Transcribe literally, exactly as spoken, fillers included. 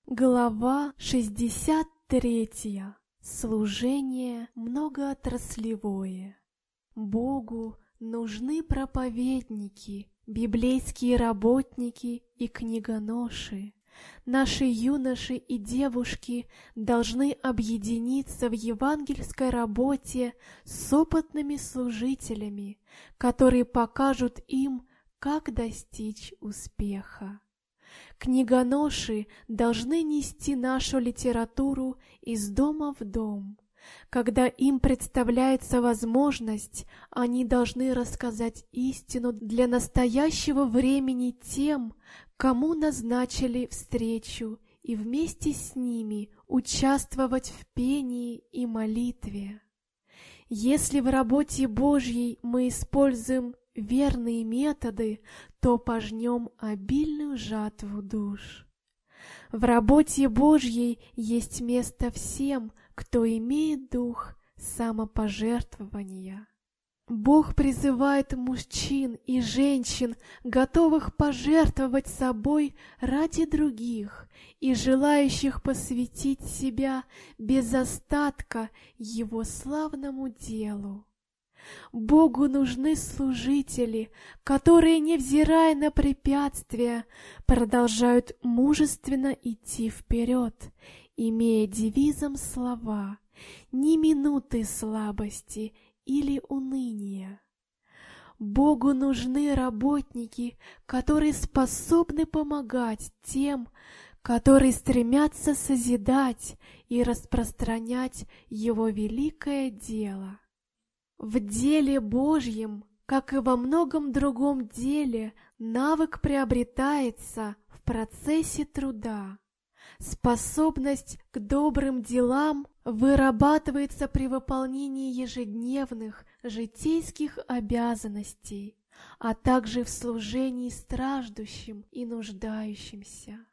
Глава шестьдесят третья. Служение многоотраслевое. Богу нужны проповедники, библейские работники и книгоноши. Наши юноши и девушки должны объединиться в евангельской работе с опытными служителями, которые покажут им, как достичь успеха. Книгоноши должны нести нашу литературу из дома в дом. Когда им представляется возможность, они должны рассказать истину для настоящего времени тем, кому назначили встречу, и вместе с ними участвовать в пении и молитве. Если в работе Божьей мы используем верные методы, то пожнем обильную жатву душ. В работе Божьей есть место всем, кто имеет дух самопожертвования. Бог призывает мужчин и женщин, готовых пожертвовать собой ради других и желающих посвятить себя без остатка Его славному делу. Богу нужны служители, которые, невзирая на препятствия, продолжают мужественно идти вперед, имея девизом слова «ни минуты слабости или уныния». Богу нужны работники, которые способны помогать тем, которые стремятся созидать и распространять Его великое дело. В деле Божьем, как и во многом другом деле, навык приобретается в процессе труда. Способность к добрым делам вырабатывается при выполнении ежедневных житейских обязанностей, а также в служении страждущим и нуждающимся.